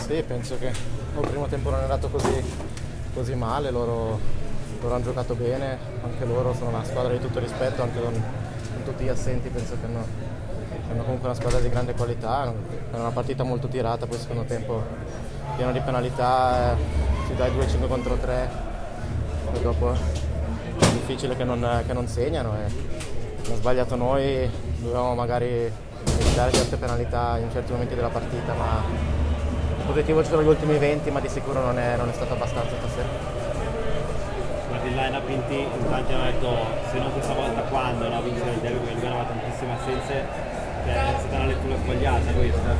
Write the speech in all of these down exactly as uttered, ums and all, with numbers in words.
Sì, penso che il primo tempo non è andato così, così male, loro, loro hanno giocato bene, anche loro sono una squadra di tutto rispetto, anche con, con tutti gli assenti penso che hanno, hanno comunque una squadra di grande qualità, è una partita molto tirata, poi secondo tempo pieno di penalità, eh, si dà due cinque contro tre e dopo è difficile che non, che non segnano e abbiamo sbagliato noi, dovevamo magari evitare certe penalità in certi momenti della partita, ma il positivo ci sono gli ultimi venti, ma di sicuro non è, non è stato abbastanza stasera. Guardi, il line-up in, in tanti hanno detto se non questa volta quando no, vincere il derby, perché il Lugano aveva tantissime assenze, che è stata una lettura sbagliata questa.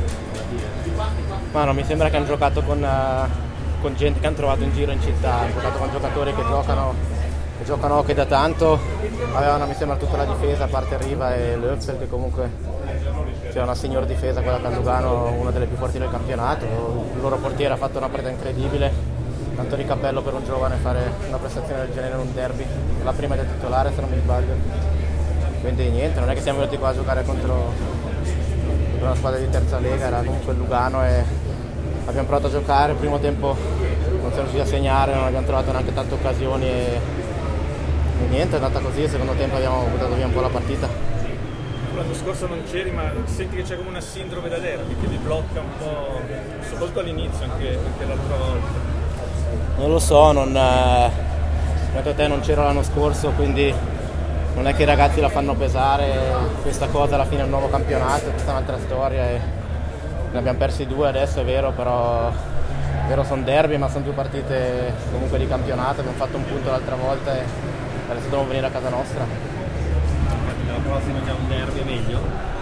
Ma no, mi sembra che hanno giocato con, uh, con gente che hanno trovato in giro in città, hanno giocato con giocatori che giocano, che giocano hockey da tanto, avevano mi sembra tutta la difesa a parte Riva e Löffel, che comunque c'è una signor difesa, quella che a Lugano, una delle più forti del campionato. Il loro portiere ha fatto una partita incredibile, tanto di cappello per un giovane fare una prestazione del genere in un derby, la prima del titolare se non mi sbaglio, quindi niente, non è che siamo venuti qua a giocare contro, contro una squadra di terza lega, era comunque il Lugano e abbiamo provato a giocare, il primo tempo non siamo riusciti a segnare, non abbiamo trovato neanche tante occasioni e, e niente, è andata così, il secondo tempo abbiamo buttato via un po' la partita. L'anno scorso non c'eri, ma senti che c'è come una sindrome da derby che vi blocca un po', soprattutto all'inizio, anche, anche l'altra volta. Non lo so, non, eh, come te non c'ero l'anno scorso, quindi non è che i ragazzi la fanno pesare, questa cosa alla fine è un nuovo campionato, è tutta un'altra storia e ne abbiamo persi due adesso, è vero, però è vero sono derby, ma sono due partite comunque di campionato, abbiamo fatto un punto l'altra volta e adesso dobbiamo venire a casa nostra. La prossima già un derby è meglio?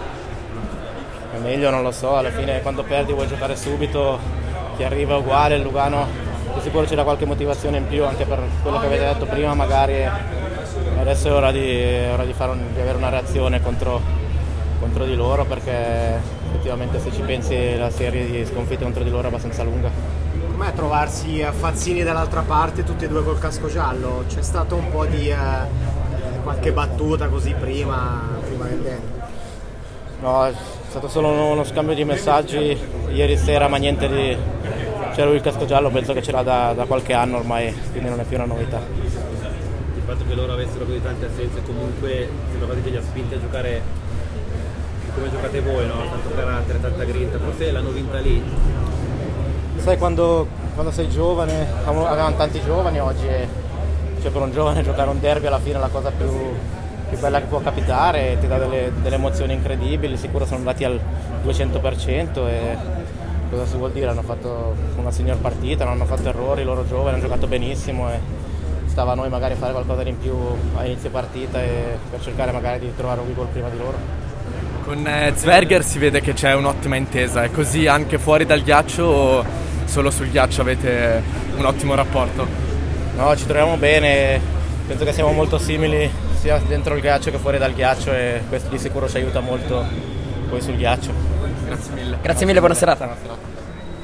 È meglio, non lo so, alla fine quando perdi vuoi giocare subito, chi arriva è uguale, il Lugano di sicuro ci dà qualche motivazione in più anche per quello che avete detto prima magari, adesso è ora di, è ora di, fare un, di avere una reazione contro, contro di loro perché effettivamente se ci pensi la serie di sconfitte contro di loro è abbastanza lunga. Com'è trovarsi a Fazzini dall'altra parte, tutti e due col casco giallo? C'è stato un po' di... Eh... qualche battuta così prima, prima del derby? No, è stato solo uno scambio di messaggi ieri sera, ma niente di... c'era lui il casco giallo, penso che c'era da, da qualche anno ormai, quindi non è più una novità. Il fatto che loro avessero così tante assenze comunque sembra quasi che li ha spinti a giocare come giocate voi, no? Tanto carattere, tanta grinta, forse l'hanno vinta lì. Sai, quando, quando sei giovane, avevamo tanti giovani oggi e cioè per un giovane giocare un derby alla fine è la cosa più, più bella che può capitare, ti dà delle, delle emozioni incredibili, sicuro sono andati al duecento per cento e cosa si vuol dire, hanno fatto una signor partita, non hanno fatto errori, loro giovani hanno giocato benissimo e stava a noi magari fare qualcosa di in più a inizio partita e per cercare magari di trovare un gol prima di loro. Con eh, Zwerger si vede che c'è un'ottima intesa, è così anche fuori dal ghiaccio o solo sul ghiaccio avete un ottimo rapporto? No, ci troviamo bene, penso che siamo molto simili sia dentro il ghiaccio che fuori dal ghiaccio e questo di sicuro ci aiuta molto poi sul ghiaccio. Grazie mille. Grazie mille, buona serata.